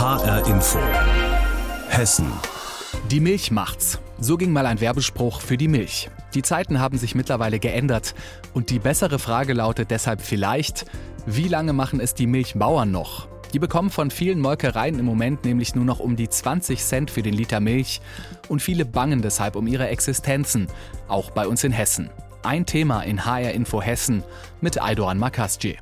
HR Info. Hessen. Die Milch macht's. So ging mal ein Werbespruch für die Milch. Die Zeiten haben sich mittlerweile geändert. Und die bessere Frage lautet deshalb vielleicht, wie lange machen es die Milchbauern noch? Die bekommen von vielen Molkereien im Moment nämlich nur noch um die 20 Cent für den Liter Milch. Und viele bangen deshalb um ihre Existenzen, auch bei uns in Hessen. Ein Thema in HR Info Hessen mit Aydoğan Makasci.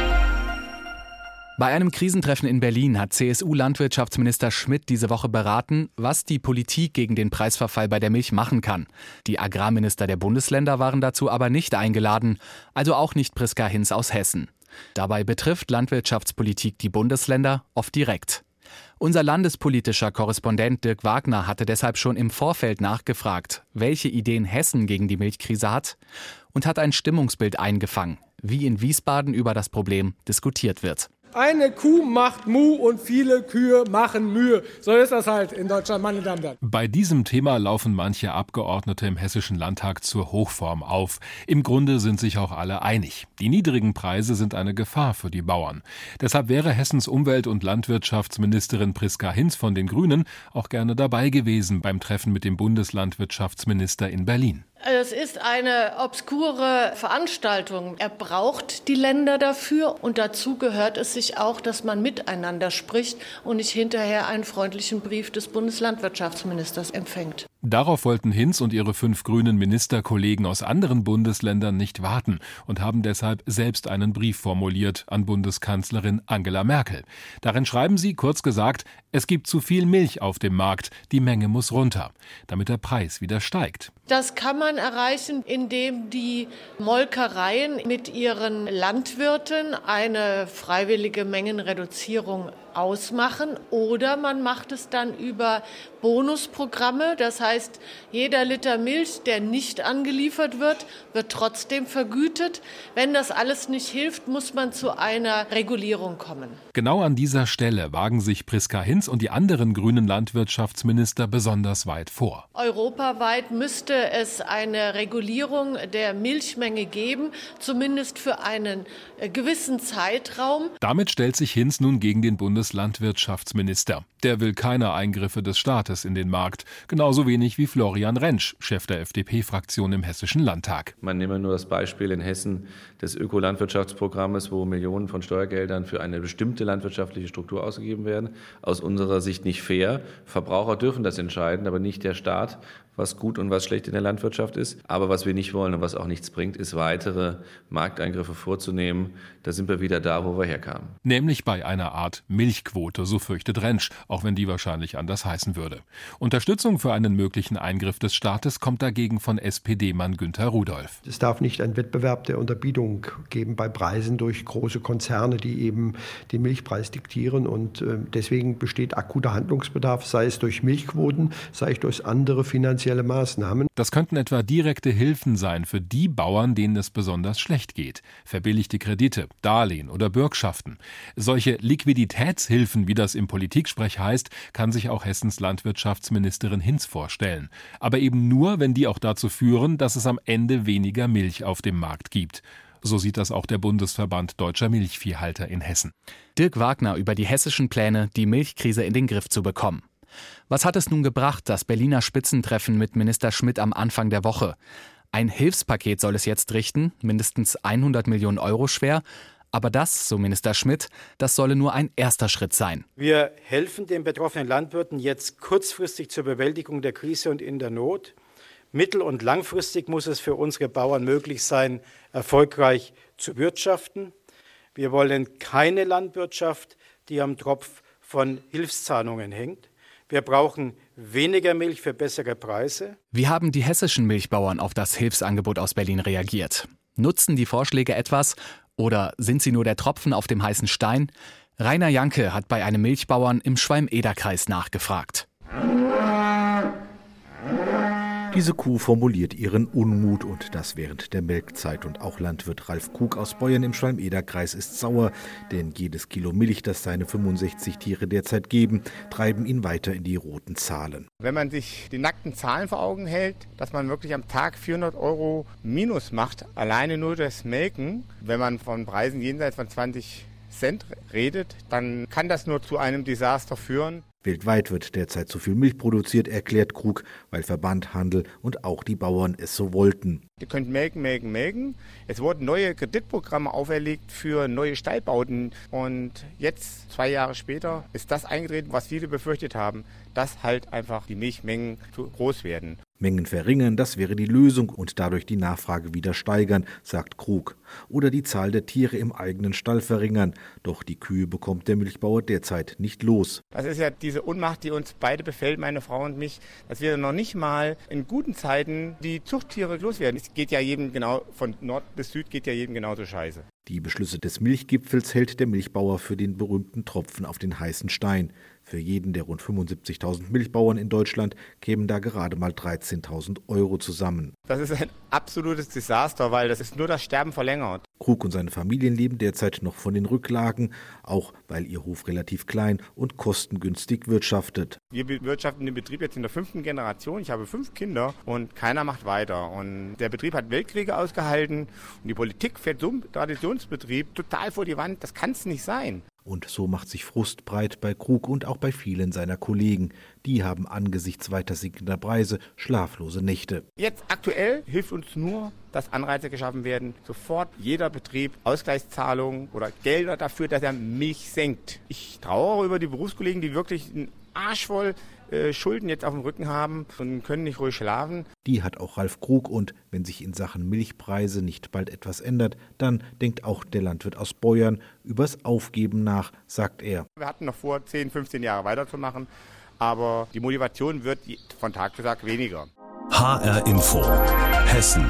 Bei einem Krisentreffen in Berlin hat CSU-Landwirtschaftsminister Schmidt diese Woche beraten, was die Politik gegen den Preisverfall bei der Milch machen kann. Die Agrarminister der Bundesländer waren dazu aber nicht eingeladen, also auch nicht Priska Hinz aus Hessen. Dabei betrifft Landwirtschaftspolitik die Bundesländer oft direkt. Unser landespolitischer Korrespondent Dirk Wagner hatte deshalb schon im Vorfeld nachgefragt, welche Ideen Hessen gegen die Milchkrise hat, und hat ein Stimmungsbild eingefangen, wie in Wiesbaden über das Problem diskutiert wird. Eine Kuh macht Mu und viele Kühe machen Mühe. So ist das halt in Deutschland, meine Damen und Herren. Bei diesem Thema laufen manche Abgeordnete im Hessischen Landtag zur Hochform auf. Im Grunde sind sich auch alle einig. Die niedrigen Preise sind eine Gefahr für die Bauern. Deshalb wäre Hessens Umwelt- und Landwirtschaftsministerin Priska Hinz von den Grünen auch gerne dabei gewesen beim Treffen mit dem Bundeslandwirtschaftsminister in Berlin. Es ist eine obskure Veranstaltung. Er braucht die Länder dafür und dazu gehört es sich auch, dass man miteinander spricht und nicht hinterher einen freundlichen Brief des Bundeslandwirtschaftsministers empfängt. Darauf wollten Hinz und ihre 5 grünen Ministerkollegen aus anderen Bundesländern nicht warten und haben deshalb selbst einen Brief formuliert an Bundeskanzlerin Angela Merkel. Darin schreiben sie, kurz gesagt, es gibt zu viel Milch auf dem Markt, die Menge muss runter, damit der Preis wieder steigt. Das kann man erreichen, indem die Molkereien mit ihren Landwirten eine freiwillige Mengenreduzierung ausmachen, oder man macht es dann über Bonusprogramme. Das heißt, jeder Liter Milch, der nicht angeliefert wird, wird trotzdem vergütet. Wenn das alles nicht hilft, muss man zu einer Regulierung kommen. Genau an dieser Stelle wagen sich Priska Hinz und die anderen grünen Landwirtschaftsminister besonders weit vor. Europaweit müsste es eine Regulierung der Milchmenge geben, zumindest für einen gewissen Zeitraum. Damit stellt sich Hinz nun gegen den Bundeslandwirtschaftsminister. Der will keine Eingriffe des Staates in den Markt. Genauso wenig wie Florian Rentsch, Chef der FDP-Fraktion im Hessischen Landtag. Man nehme nur das Beispiel in Hessen des Ökolandwirtschaftsprogrammes, wo Millionen von Steuergeldern für eine bestimmte landwirtschaftliche Struktur ausgegeben werden. Aus unserer Sicht nicht fair. Verbraucher dürfen das entscheiden, aber nicht der Staat, was gut und was schlecht in der Landwirtschaft ist. Aber was wir nicht wollen und was auch nichts bringt, ist, weitere Markteingriffe vorzunehmen. Da sind wir wieder da, wo wir herkamen. Nämlich bei einer Art Milchquote, so fürchtet Rentsch, auch wenn die wahrscheinlich anders heißen würde. Unterstützung für einen möglichen Eingriff des Staates kommt dagegen von SPD-Mann Günter Rudolph. Es darf nicht einen Wettbewerb der Unterbietung geben bei Preisen durch große Konzerne, die eben den Milchpreis diktieren. Und deswegen besteht akuter Handlungsbedarf, sei es durch Milchquoten, sei es durch andere finanzielle Maßnahmen. Das könnten etwa direkte Hilfen sein für die Bauern, denen es besonders schlecht geht. Verbilligte Kredite, Darlehen oder Bürgschaften. Solche Liquiditätshilfen, wie das im Politiksprech heißt, kann sich auch Hessens Landwirtschaftsministerin Hinz vorstellen. Aber eben nur, wenn die auch dazu führen, dass es am Ende weniger Milch auf dem Markt gibt. So sieht das auch der Bundesverband Deutscher Milchviehhalter in Hessen. Dirk Wagner über die hessischen Pläne, die Milchkrise in den Griff zu bekommen. Was hat es nun gebracht, das Berliner Spitzentreffen mit Minister Schmidt am Anfang der Woche? Ein Hilfspaket soll es jetzt richten, mindestens 100 Millionen Euro schwer. Aber das, so Minister Schmidt, das solle nur ein erster Schritt sein. Wir helfen den betroffenen Landwirten jetzt kurzfristig zur Bewältigung der Krise und in der Not. Mittel- und langfristig muss es für unsere Bauern möglich sein, erfolgreich zu wirtschaften. Wir wollen keine Landwirtschaft, die am Tropf von Hilfszahlungen hängt. Wir brauchen weniger Milch für bessere Preise. Wie haben die hessischen Milchbauern auf das Hilfsangebot aus Berlin reagiert? Nutzen die Vorschläge etwas oder sind sie nur der Tropfen auf dem heißen Stein? Rainer Janke hat bei einem Milchbauern im Schwalm-Eder-Kreis nachgefragt. Diese Kuh formuliert ihren Unmut und das während der Melkzeit. Und auch Landwirt Ralf Kug aus Beuern im Schwalm-Eder-Kreis ist sauer, denn jedes Kilo Milch, das seine 65 Tiere derzeit geben, treiben ihn weiter in die roten Zahlen. Wenn man sich die nackten Zahlen vor Augen hält, dass man wirklich am Tag 400 € Minus macht, alleine nur das Melken, wenn man von Preisen jenseits von 20 Cent redet, dann kann das nur zu einem Desaster führen. Weltweit wird derzeit zu viel Milch produziert, erklärt Krug, weil Verband, Handel und auch die Bauern es so wollten. Ihr könnt melken. Es wurden neue Kreditprogramme auferlegt für neue Stallbauten. Und jetzt, 2 Jahre später, ist das eingetreten, was viele befürchtet haben, dass halt einfach die Milchmengen zu groß werden. Mengen verringern, das wäre die Lösung und dadurch die Nachfrage wieder steigern, sagt Krug. Oder die Zahl der Tiere im eigenen Stall verringern. Doch die Kühe bekommt der Milchbauer derzeit nicht los. Das ist ja diese Ohnmacht, die uns beide befällt, meine Frau und mich, dass wir noch nicht mal in guten Zeiten die Zuchttiere loswerden. Es geht ja jedem genau, von Nord bis Süd geht ja jedem genauso scheiße. Die Beschlüsse des Milchgipfels hält der Milchbauer für den berühmten Tropfen auf den heißen Stein. Für jeden der rund 75.000 Milchbauern in Deutschland kämen da gerade mal 13.000 € zusammen. Das ist ein absolutes Desaster, weil das ist nur das Sterben verlängert. Krug und seine Familien leben derzeit noch von den Rücklagen, auch weil ihr Hof relativ klein und kostengünstig wirtschaftet. Wir bewirtschaften den Betrieb jetzt in der 5. Generation. Ich habe 5 Kinder und keiner macht weiter. Und der Betrieb hat Weltkriege ausgehalten und die Politik fährt so einen Traditionsbetrieb total vor die Wand. Das kann es nicht sein. Und so macht sich Frust breit bei Krug und auch bei vielen seiner Kollegen. Die haben angesichts weiter sinkender Preise schlaflose Nächte. Jetzt aktuell hilft uns nur, dass Anreize geschaffen werden, sofort jeder Betrieb Ausgleichszahlungen oder Gelder dafür, dass er Milch senkt. Ich trauere über die Berufskollegen, die wirklich einen Arsch voll Schulden jetzt auf dem Rücken haben und können nicht ruhig schlafen. Die hat auch Ralf Krug und wenn sich in Sachen Milchpreise nicht bald etwas ändert, dann denkt auch der Landwirt aus Beuern übers Aufgeben nach, sagt er. Wir hatten noch vor, 10, 15 Jahre weiterzumachen, aber die Motivation wird von Tag zu Tag weniger. HR Info, Hessen.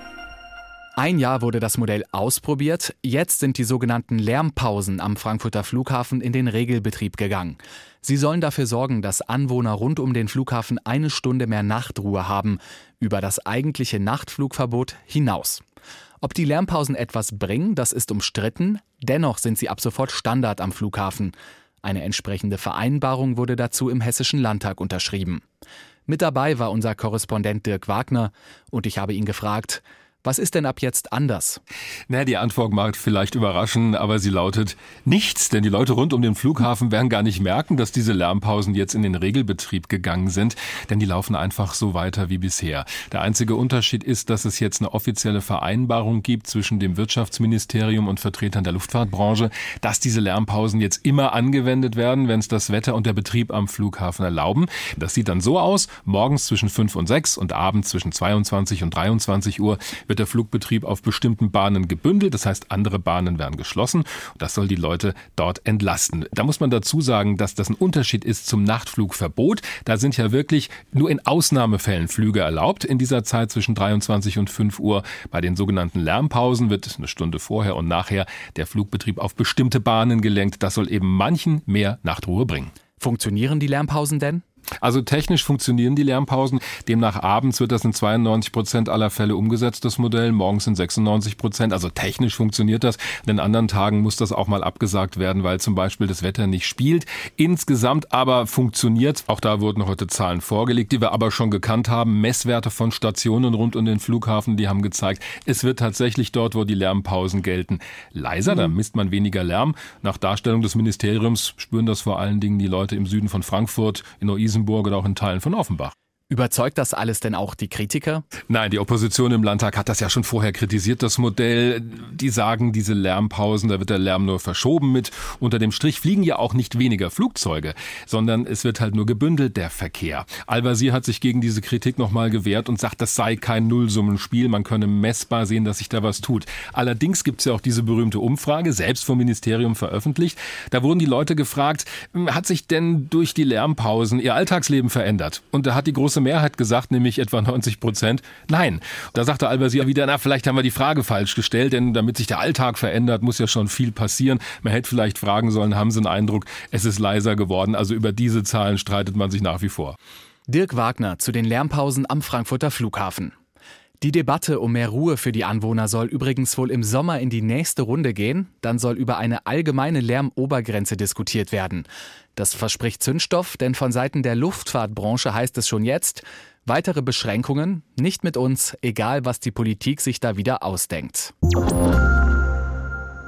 Ein Jahr wurde das Modell ausprobiert, jetzt sind die sogenannten Lärmpausen am Frankfurter Flughafen in den Regelbetrieb gegangen. Sie sollen dafür sorgen, dass Anwohner rund um den Flughafen 1 Stunde mehr Nachtruhe haben, über das eigentliche Nachtflugverbot hinaus. Ob die Lärmpausen etwas bringen, das ist umstritten, dennoch sind sie ab sofort Standard am Flughafen. Eine entsprechende Vereinbarung wurde dazu im Hessischen Landtag unterschrieben. Mit dabei war unser Korrespondent Dirk Wagner und ich habe ihn gefragt, was ist denn ab jetzt anders? Die Antwort mag vielleicht überraschen, aber sie lautet nichts, denn die Leute rund um den Flughafen werden gar nicht merken, dass diese Lärmpausen jetzt in den Regelbetrieb gegangen sind, denn die laufen einfach so weiter wie bisher. Der einzige Unterschied ist, dass es jetzt eine offizielle Vereinbarung gibt zwischen dem Wirtschaftsministerium und Vertretern der Luftfahrtbranche, dass diese Lärmpausen jetzt immer angewendet werden, wenn es das Wetter und der Betrieb am Flughafen erlauben. Das sieht dann so aus, morgens zwischen 5 und 6 und abends zwischen 22 und 23 Uhr wird der Flugbetrieb auf bestimmten Bahnen gebündelt. Das heißt, andere Bahnen werden geschlossen. Das soll die Leute dort entlasten. Da muss man dazu sagen, dass das ein Unterschied ist zum Nachtflugverbot. Da sind ja wirklich nur in Ausnahmefällen Flüge erlaubt in dieser Zeit zwischen 23 und 5 Uhr. Bei den sogenannten Lärmpausen wird eine Stunde vorher und nachher der Flugbetrieb auf bestimmte Bahnen gelenkt. Das soll eben manchen mehr Nachtruhe bringen. Funktionieren die Lärmpausen denn? Also technisch funktionieren die Lärmpausen. Demnach abends wird das in 92% aller Fälle umgesetzt, das Modell. Morgens in 96%. Also technisch funktioniert das. In anderen Tagen muss das auch mal abgesagt werden, weil zum Beispiel das Wetter nicht spielt. Insgesamt aber funktioniert. Auch da wurden heute Zahlen vorgelegt, die wir aber schon gekannt haben. Messwerte von Stationen rund um den Flughafen, die haben gezeigt, es wird tatsächlich dort, wo die Lärmpausen gelten, leiser. Da misst man weniger Lärm. Nach Darstellung des Ministeriums spüren das vor allen Dingen die Leute im Süden von Frankfurt, in Neu-Isenburg oder auch in Teilen von Offenbach. Überzeugt das alles denn auch die Kritiker? Nein, die Opposition im Landtag hat das ja schon vorher kritisiert, das Modell. Die sagen, diese Lärmpausen, da wird der Lärm nur verschoben mit. Unter dem Strich fliegen ja auch nicht weniger Flugzeuge, sondern es wird halt nur gebündelt, der Verkehr. Al-Wazir hat sich gegen diese Kritik nochmal gewehrt und sagt, das sei kein Nullsummenspiel, man könne messbar sehen, dass sich da was tut. Allerdings gibt es ja auch diese berühmte Umfrage, selbst vom Ministerium veröffentlicht. Da wurden die Leute gefragt, hat sich denn durch die Lärmpausen ihr Alltagsleben verändert? Und da hat die große Mehrheit gesagt, nämlich etwa 90%, nein. Da sagte Al-Wazir wieder, vielleicht haben wir die Frage falsch gestellt, denn damit sich der Alltag verändert, muss ja schon viel passieren. Man hätte vielleicht fragen sollen, haben Sie einen Eindruck, es ist leiser geworden? Also über diese Zahlen streitet man sich nach wie vor. Dirk Wagner zu den Lärmpausen am Frankfurter Flughafen. Die Debatte um mehr Ruhe für die Anwohner soll übrigens wohl im Sommer in die nächste Runde gehen. Dann soll über eine allgemeine Lärmobergrenze diskutiert werden. Das verspricht Zündstoff, denn von Seiten der Luftfahrtbranche heißt es schon jetzt, weitere Beschränkungen, nicht mit uns, egal was die Politik sich da wieder ausdenkt.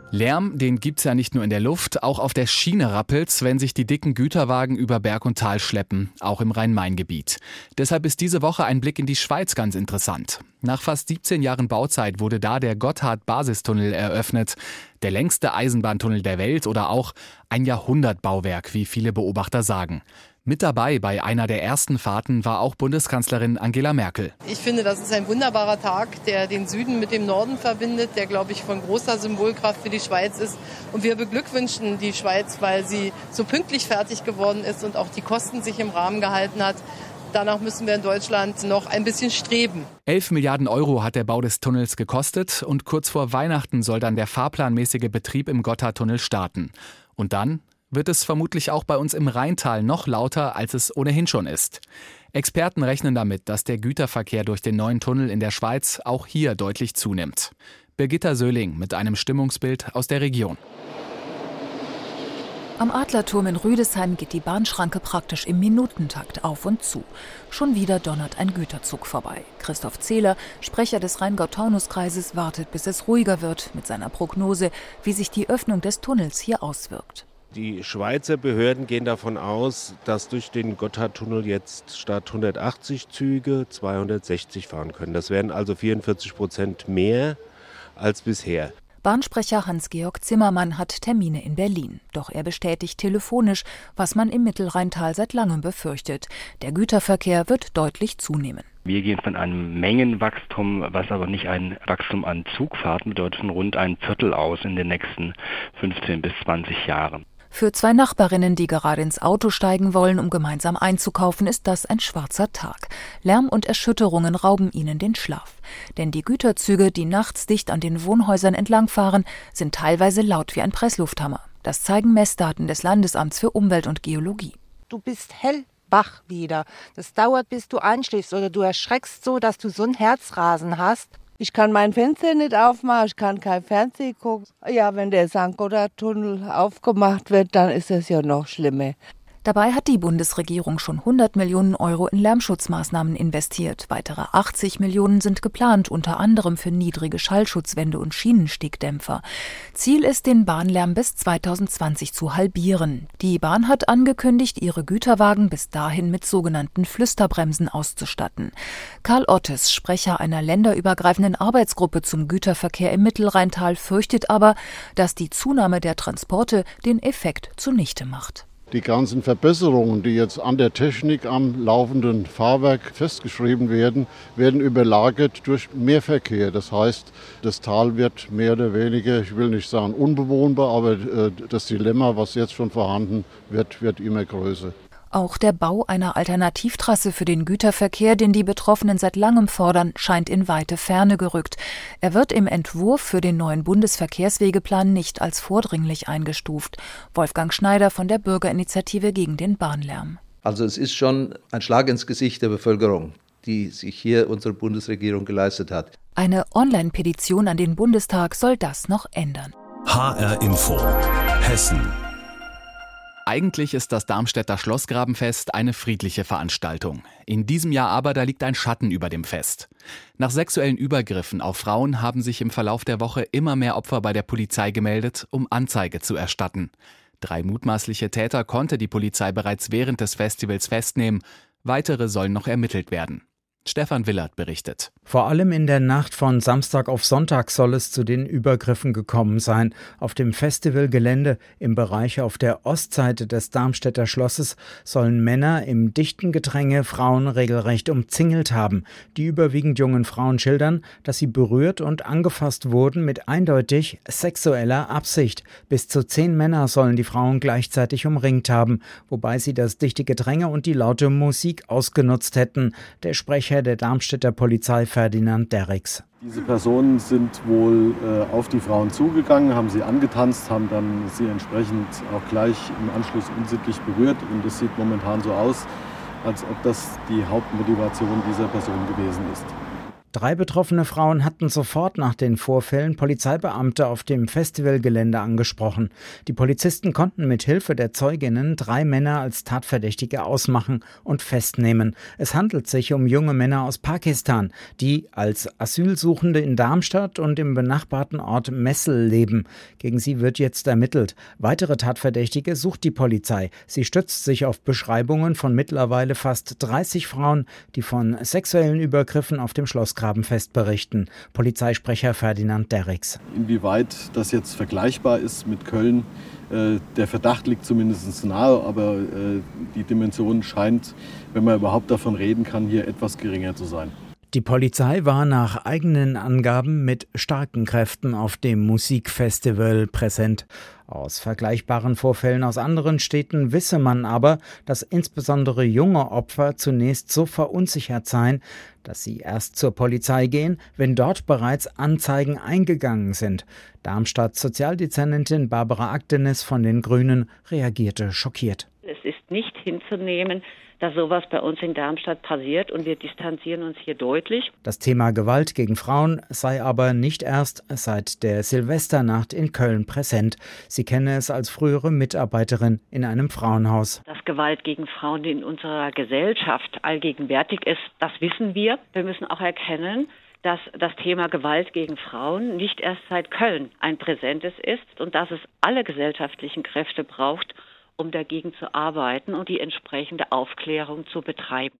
Lärm, den gibt's ja nicht nur in der Luft, auch auf der Schiene rappelt's, wenn sich die dicken Güterwagen über Berg und Tal schleppen, auch im Rhein-Main-Gebiet. Deshalb ist diese Woche ein Blick in die Schweiz ganz interessant. Nach fast 17 Jahren Bauzeit wurde da der Gotthard-Basistunnel eröffnet. Der längste Eisenbahntunnel der Welt oder auch ein Jahrhundertbauwerk, wie viele Beobachter sagen. Mit dabei bei einer der ersten Fahrten war auch Bundeskanzlerin Angela Merkel. Ich finde, das ist ein wunderbarer Tag, der den Süden mit dem Norden verbindet, der, glaube ich, von großer Symbolkraft für die Schweiz ist. Und wir beglückwünschen die Schweiz, weil sie so pünktlich fertig geworden ist und auch die Kosten sich im Rahmen gehalten hat. Danach müssen wir in Deutschland noch ein bisschen streben. 11 Milliarden Euro hat der Bau des Tunnels gekostet und kurz vor Weihnachten soll dann der fahrplanmäßige Betrieb im Gotthardtunnel starten. Und dann wird es vermutlich auch bei uns im Rheintal noch lauter, als es ohnehin schon ist. Experten rechnen damit, dass der Güterverkehr durch den neuen Tunnel in der Schweiz auch hier deutlich zunimmt. Birgitta Söhling mit einem Stimmungsbild aus der Region. Am Adlerturm in Rüdesheim geht die Bahnschranke praktisch im Minutentakt auf und zu. Schon wieder donnert ein Güterzug vorbei. Christoph Zehler, Sprecher des Rheingau-Taunus-Kreises, wartet, bis es ruhiger wird, mit seiner Prognose, wie sich die Öffnung des Tunnels hier auswirkt. Die Schweizer Behörden gehen davon aus, dass durch den Gotthardtunnel jetzt statt 180 Züge 260 fahren können. Das wären also 44% mehr als bisher. Bahnsprecher Hans-Georg Zimmermann hat Termine in Berlin. Doch er bestätigt telefonisch, was man im Mittelrheintal seit langem befürchtet. Der Güterverkehr wird deutlich zunehmen. Wir gehen von einem Mengenwachstum, was aber nicht ein Wachstum an Zugfahrten bedeutet, von rund ein Viertel aus in den nächsten 15 bis 20 Jahren. Für zwei Nachbarinnen, die gerade ins Auto steigen wollen, um gemeinsam einzukaufen, ist das ein schwarzer Tag. Lärm und Erschütterungen rauben ihnen den Schlaf. Denn die Güterzüge, die nachts dicht an den Wohnhäusern entlangfahren, sind teilweise laut wie ein Presslufthammer. Das zeigen Messdaten des Landesamts für Umwelt und Geologie. Du bist hellwach wieder. Das dauert, bis du einschläfst oder du erschreckst so, dass du so ein Herzrasen hast. Ich kann mein Fenster nicht aufmachen, ich kann kein Fernsehen gucken. Ja, wenn der St. Gotthard-Tunnel aufgemacht wird, dann ist es ja noch schlimmer. Dabei hat die Bundesregierung schon 100 Millionen Euro in Lärmschutzmaßnahmen investiert. Weitere 80 Millionen sind geplant, unter anderem für niedrige Schallschutzwände und Schienenstiegdämpfer. Ziel ist, den Bahnlärm bis 2020 zu halbieren. Die Bahn hat angekündigt, ihre Güterwagen bis dahin mit sogenannten Flüsterbremsen auszustatten. Karl Ottes, Sprecher einer länderübergreifenden Arbeitsgruppe zum Güterverkehr im Mittelrheintal, fürchtet aber, dass die Zunahme der Transporte den Effekt zunichte macht. Die ganzen Verbesserungen, die jetzt an der Technik am laufenden Fahrwerk festgeschrieben werden, werden überlagert durch Mehrverkehr. Das heißt, das Tal wird mehr oder weniger, ich will nicht sagen unbewohnbar, aber das Dilemma, was jetzt schon vorhanden wird, wird immer größer. Auch der Bau einer Alternativtrasse für den Güterverkehr, den die Betroffenen seit langem fordern, scheint in weite Ferne gerückt. Er wird im Entwurf für den neuen Bundesverkehrswegeplan nicht als vordringlich eingestuft. Wolfgang Schneider von der Bürgerinitiative gegen den Bahnlärm. Also es ist schon ein Schlag ins Gesicht der Bevölkerung, die sich hier unsere Bundesregierung geleistet hat. Eine Online-Petition an den Bundestag soll das noch ändern. HR Info, Hessen. Eigentlich ist das Darmstädter Schlossgrabenfest eine friedliche Veranstaltung. In diesem Jahr aber, da liegt ein Schatten über dem Fest. Nach sexuellen Übergriffen auf Frauen haben sich im Verlauf der Woche immer mehr Opfer bei der Polizei gemeldet, um Anzeige zu erstatten. 3 mutmaßliche Täter konnte die Polizei bereits während des Festivals festnehmen. Weitere sollen noch ermittelt werden. Stefan Willert berichtet. Vor allem in der Nacht von Samstag auf Sonntag soll es zu den Übergriffen gekommen sein. Auf dem Festivalgelände im Bereich auf der Ostseite des Darmstädter Schlosses sollen Männer im dichten Gedränge Frauen regelrecht umzingelt haben. Die überwiegend jungen Frauen schildern, dass sie berührt und angefasst wurden mit eindeutig sexueller Absicht. Bis zu 10 Männer sollen die Frauen gleichzeitig umringt haben, wobei sie das dichte Gedränge und die laute Musik ausgenutzt hätten. Der Sprecher der Darmstädter Polizei Ferdinand Derricks. Diese Personen sind wohl auf die Frauen zugegangen, haben sie angetanzt, haben dann sie entsprechend auch gleich im Anschluss unsittlich berührt. Und es sieht momentan so aus, als ob das die Hauptmotivation dieser Person gewesen ist. 3 betroffene Frauen hatten sofort nach den Vorfällen Polizeibeamte auf dem Festivalgelände angesprochen. Die Polizisten konnten mit Hilfe der Zeuginnen 3 Männer als Tatverdächtige ausmachen und festnehmen. Es handelt sich um junge Männer aus Pakistan, die als Asylsuchende in Darmstadt und im benachbarten Ort Messel leben. Gegen sie wird jetzt ermittelt. Weitere Tatverdächtige sucht die Polizei. Sie stützt sich auf Beschreibungen von mittlerweile fast 30 Frauen, die von sexuellen Übergriffen auf dem Schlossgrabenfest berichten. Polizeisprecher Ferdinand Derricks. Inwieweit das jetzt vergleichbar ist mit Köln, der Verdacht liegt zumindest nahe, aber die Dimension scheint, wenn man überhaupt davon reden kann, hier etwas geringer zu sein. Die Polizei war nach eigenen Angaben mit starken Kräften auf dem Musikfestival präsent. Aus vergleichbaren Vorfällen aus anderen Städten wisse man aber, dass insbesondere junge Opfer zunächst so verunsichert seien, dass sie erst zur Polizei gehen, wenn dort bereits Anzeigen eingegangen sind. Darmstadts Sozialdezernentin Barbara Aktenis von den Grünen reagierte schockiert. Es ist nicht hinzunehmen, dass sowas bei uns in Darmstadt passiert, und wir distanzieren uns hier deutlich. Das Thema Gewalt gegen Frauen sei aber nicht erst seit der Silvesternacht in Köln präsent. Sie kenne es als frühere Mitarbeiterin in einem Frauenhaus. Dass Gewalt gegen Frauen in unserer Gesellschaft allgegenwärtig ist, das wissen wir. Wir müssen auch erkennen, dass das Thema Gewalt gegen Frauen nicht erst seit Köln ein präsentes ist und dass es alle gesellschaftlichen Kräfte braucht, um dagegen zu arbeiten und die entsprechende Aufklärung zu betreiben.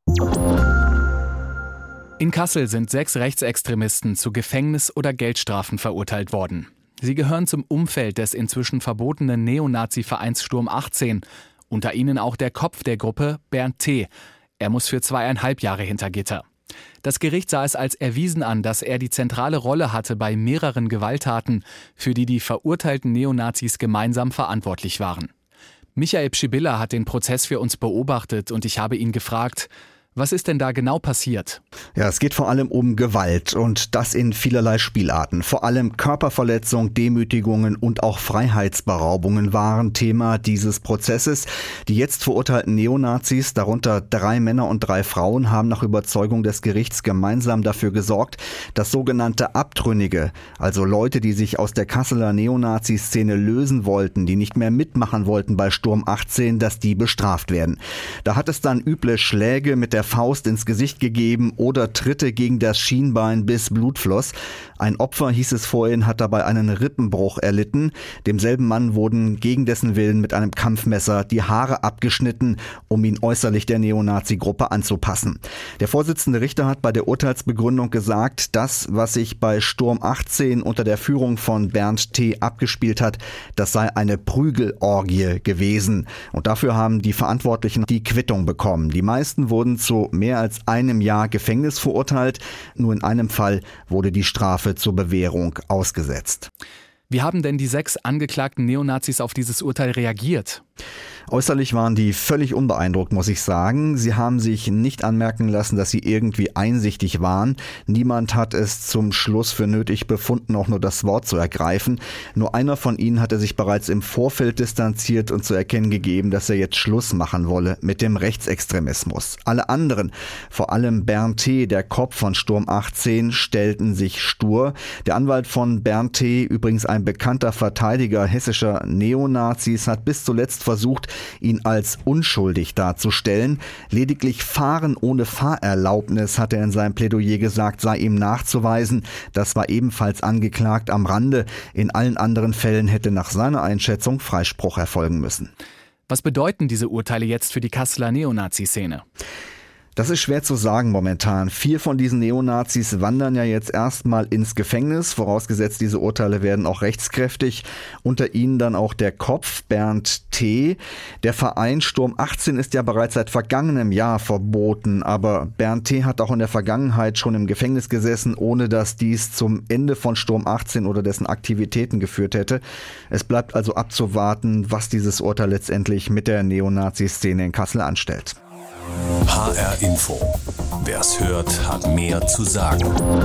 In Kassel sind 6 Rechtsextremisten zu Gefängnis- oder Geldstrafen verurteilt worden. Sie gehören zum Umfeld des inzwischen verbotenen Neonazi-Vereins Sturm 18. Unter ihnen auch der Kopf der Gruppe, Bernd T. Er muss für 2,5 Jahre hinter Gitter. Das Gericht sah es als erwiesen an, dass er die zentrale Rolle hatte bei mehreren Gewalttaten, für die die verurteilten Neonazis gemeinsam verantwortlich waren. Michael Pschibilla hat den Prozess für uns beobachtet und ich habe ihn gefragt, was ist denn da genau passiert? Ja, es geht vor allem um Gewalt und das in vielerlei Spielarten. Vor allem Körperverletzung, Demütigungen und auch Freiheitsberaubungen waren Thema dieses Prozesses. Die jetzt verurteilten Neonazis, darunter 3 Männer und 3 Frauen, haben nach Überzeugung des Gerichts gemeinsam dafür gesorgt, dass sogenannte Abtrünnige, also Leute, die sich aus der Kasseler Neonazi-Szene lösen wollten, die nicht mehr mitmachen wollten bei Sturm 18, dass die bestraft werden. Da hat es dann üble Schläge mit der Faust ins Gesicht gegeben oder Tritte gegen das Schienbein, bis Blut floss. Ein Opfer, hieß es vorhin, hat dabei einen Rippenbruch erlitten. Demselben Mann wurden gegen dessen Willen mit einem Kampfmesser die Haare abgeschnitten, um ihn äußerlich der Neonazi-Gruppe anzupassen. Der Vorsitzende Richter hat bei der Urteilsbegründung gesagt, das, was sich bei Sturm 18 unter der Führung von Bernd T. abgespielt hat, das sei eine Prügelorgie gewesen. Und dafür haben die Verantwortlichen die Quittung bekommen. Die meisten wurden zu mehr als einem Jahr Gefängnis verurteilt. Nur in einem Fall wurde die Strafe zur Bewährung ausgesetzt. Wie haben denn die 6 angeklagten Neonazis auf dieses Urteil reagiert? Äußerlich waren die völlig unbeeindruckt, muss ich sagen. Sie haben sich nicht anmerken lassen, dass sie irgendwie einsichtig waren. Niemand hat es zum Schluss für nötig befunden, auch nur das Wort zu ergreifen. Nur einer von ihnen hatte sich bereits im Vorfeld distanziert und zu erkennen gegeben, dass er jetzt Schluss machen wolle mit dem Rechtsextremismus. Alle anderen, vor allem Bernd T., der Kopf von Sturm 18, stellten sich stur. Der Anwalt von Bernd T., übrigens ein bekannter Verteidiger hessischer Neonazis, hat bis zuletzt versucht, ihn als unschuldig darzustellen. Lediglich Fahren ohne Fahrerlaubnis, hat er in seinem Plädoyer gesagt, sei ihm nachzuweisen. Das war ebenfalls angeklagt am Rande. In allen anderen Fällen hätte nach seiner Einschätzung Freispruch erfolgen müssen. Was bedeuten diese Urteile jetzt für die Kasseler Neonazi-Szene? Das ist schwer zu sagen momentan. 4 von diesen Neonazis wandern ja jetzt erstmal ins Gefängnis, vorausgesetzt diese Urteile werden auch rechtskräftig. Unter ihnen dann auch der Kopf, Bernd T. Der Verein Sturm 18 ist ja bereits seit vergangenem Jahr verboten, aber Bernd T. hat auch in der Vergangenheit schon im Gefängnis gesessen, ohne dass dies zum Ende von Sturm 18 oder dessen Aktivitäten geführt hätte. Es bleibt also abzuwarten, was dieses Urteil letztendlich mit der Neonazi-Szene in Kassel anstellt. HR Info. Wer's hört, hat mehr zu sagen.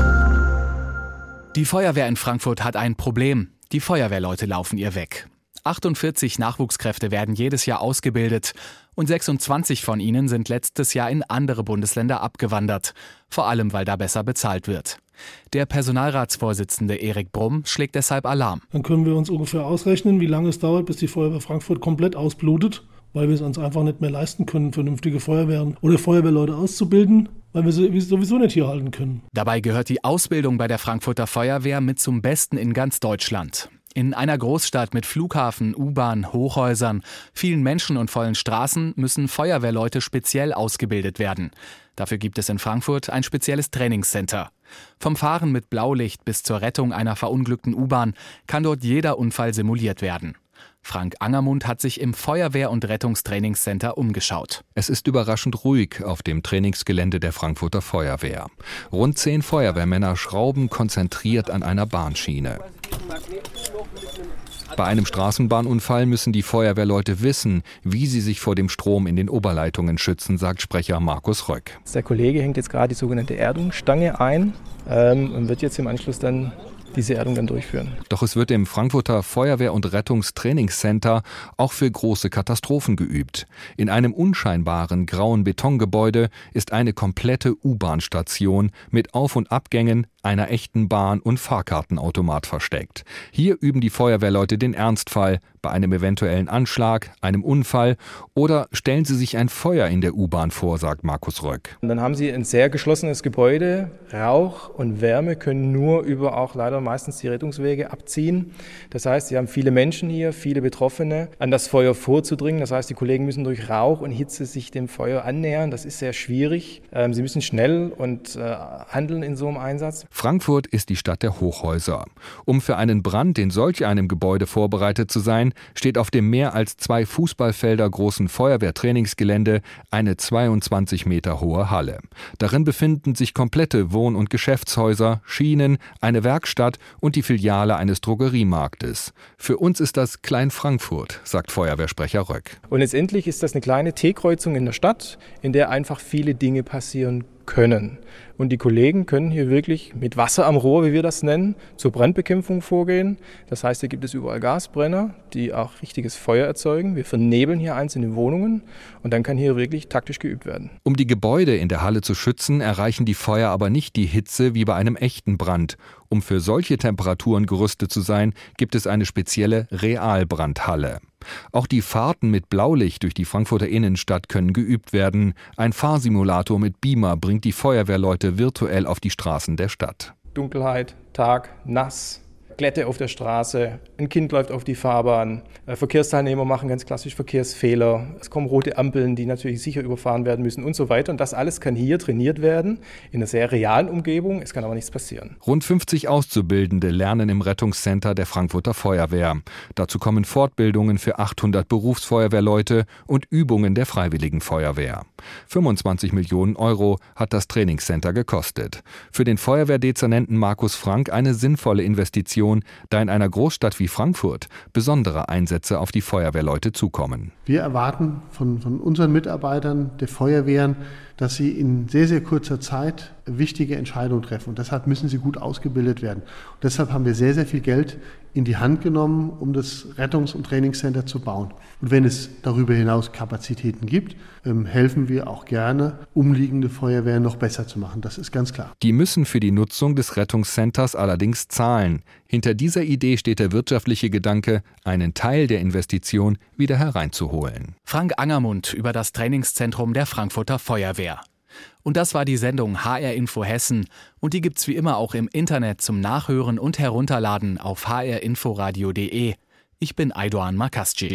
Die Feuerwehr in Frankfurt hat ein Problem. Die Feuerwehrleute laufen ihr weg. 48 Nachwuchskräfte werden jedes Jahr ausgebildet. Und 26 von ihnen sind letztes Jahr in andere Bundesländer abgewandert. Vor allem, weil da besser bezahlt wird. Der Personalratsvorsitzende Erik Brumm schlägt deshalb Alarm. Dann können wir uns ungefähr ausrechnen, wie lange es dauert, bis die Feuerwehr Frankfurt komplett ausblutet, weil wir es uns einfach nicht mehr leisten können, vernünftige Feuerwehren oder Feuerwehrleute auszubilden, weil wir sie sowieso nicht hier halten können. Dabei gehört die Ausbildung bei der Frankfurter Feuerwehr mit zum Besten in ganz Deutschland. In einer Großstadt mit Flughafen, U-Bahn, Hochhäusern, vielen Menschen und vollen Straßen müssen Feuerwehrleute speziell ausgebildet werden. Dafür gibt es in Frankfurt ein spezielles Trainingscenter. Vom Fahren mit Blaulicht bis zur Rettung einer verunglückten U-Bahn kann dort jeder Unfall simuliert werden. Frank Angermund hat sich im Feuerwehr- und Rettungstrainingscenter umgeschaut. Es ist überraschend ruhig auf dem Trainingsgelände der Frankfurter Feuerwehr. Rund 10 Feuerwehrmänner schrauben konzentriert an einer Bahnschiene. Bei einem Straßenbahnunfall müssen die Feuerwehrleute wissen, wie sie sich vor dem Strom in den Oberleitungen schützen, sagt Sprecher Markus Röck. Der Kollege hängt jetzt gerade die sogenannte Erdungsstange ein und wird jetzt im Anschluss dann diese Erdung dann durchführen. Doch es wird im Frankfurter Feuerwehr- und Rettungstrainingscenter auch für große Katastrophen geübt. In einem unscheinbaren grauen Betongebäude ist eine komplette U-Bahn-Station mit Auf- und Abgängen, einer echten Bahn- und Fahrkartenautomat versteckt. Hier üben die Feuerwehrleute den Ernstfall bei einem eventuellen Anschlag, einem Unfall oder stellen sie sich ein Feuer in der U-Bahn vor, sagt Markus Röck. Und dann haben sie ein sehr geschlossenes Gebäude. Rauch und Wärme können nur über auch leider meistens die Rettungswege abziehen. Das heißt, sie haben viele Menschen hier, viele Betroffene, an das Feuer vorzudringen. Das heißt, die Kollegen müssen durch Rauch und Hitze sich dem Feuer annähern. Das ist sehr schwierig. Sie müssen schnell und handeln in so einem Einsatz. Frankfurt ist die Stadt der Hochhäuser. Um für einen Brand in solch einem Gebäude vorbereitet zu sein, steht auf dem mehr als 2 Fußballfelder großen Feuerwehrtrainingsgelände eine 22 Meter hohe Halle. Darin befinden sich komplette Wohn- und Geschäftshäuser, Schienen, eine Werkstatt und die Filiale eines Drogeriemarktes. Für uns ist das Klein-Frankfurt, sagt Feuerwehrsprecher Röck. Und letztendlich ist das eine kleine T-Kreuzung in der Stadt, in der einfach viele Dinge passieren können. Und die Kollegen können hier wirklich mit Wasser am Rohr, wie wir das nennen, zur Brandbekämpfung vorgehen. Das heißt, hier gibt es überall Gasbrenner, die auch richtiges Feuer erzeugen. Wir vernebeln hier einzelne Wohnungen und dann kann hier wirklich taktisch geübt werden. Um die Gebäude in der Halle zu schützen, erreichen die Feuer aber nicht die Hitze wie bei einem echten Brand. Um für solche Temperaturen gerüstet zu sein, gibt es eine spezielle Realbrandhalle. Auch die Fahrten mit Blaulicht durch die Frankfurter Innenstadt können geübt werden. Ein Fahrsimulator mit Beamer bringt die Feuerwehrleute virtuell auf die Straßen der Stadt. Dunkelheit, Tag, nass, Glätte auf der Straße, ein Kind läuft auf die Fahrbahn, Verkehrsteilnehmer machen ganz klassisch Verkehrsfehler, es kommen rote Ampeln, die natürlich sicher überfahren werden müssen und so weiter. Und das alles kann hier trainiert werden, in einer sehr realen Umgebung, es kann aber nichts passieren. Rund 50 Auszubildende lernen im Rettungscenter der Frankfurter Feuerwehr. Dazu kommen Fortbildungen für 800 Berufsfeuerwehrleute und Übungen der Freiwilligen Feuerwehr. 25 Millionen Euro hat das Trainingscenter gekostet. Für den Feuerwehrdezernenten Markus Frank eine sinnvolle Investition, da in einer Großstadt wie Frankfurt besondere Einsätze auf die Feuerwehrleute zukommen. Wir erwarten von unseren Mitarbeitern der Feuerwehren, dass sie in sehr, sehr kurzer Zeit wichtige Entscheidungen treffen. Und deshalb müssen sie gut ausgebildet werden. Und deshalb haben wir sehr, sehr viel Geld in die Hand genommen, um das Rettungs- und Trainingscenter zu bauen. Und wenn es darüber hinaus Kapazitäten gibt, helfen wir auch gerne, umliegende Feuerwehren noch besser zu machen. Das ist ganz klar. Die müssen für die Nutzung des Rettungscenters allerdings zahlen. Hinter dieser Idee steht der wirtschaftliche Gedanke, einen Teil der Investition wieder hereinzuholen. Frank Angermund über das Trainingszentrum der Frankfurter Feuerwehr. Und das war die Sendung HR Info Hessen. Und die gibt's wie immer auch im Internet zum Nachhören und Herunterladen auf hrinforadio.de. Ich bin Aydoğan Makasci.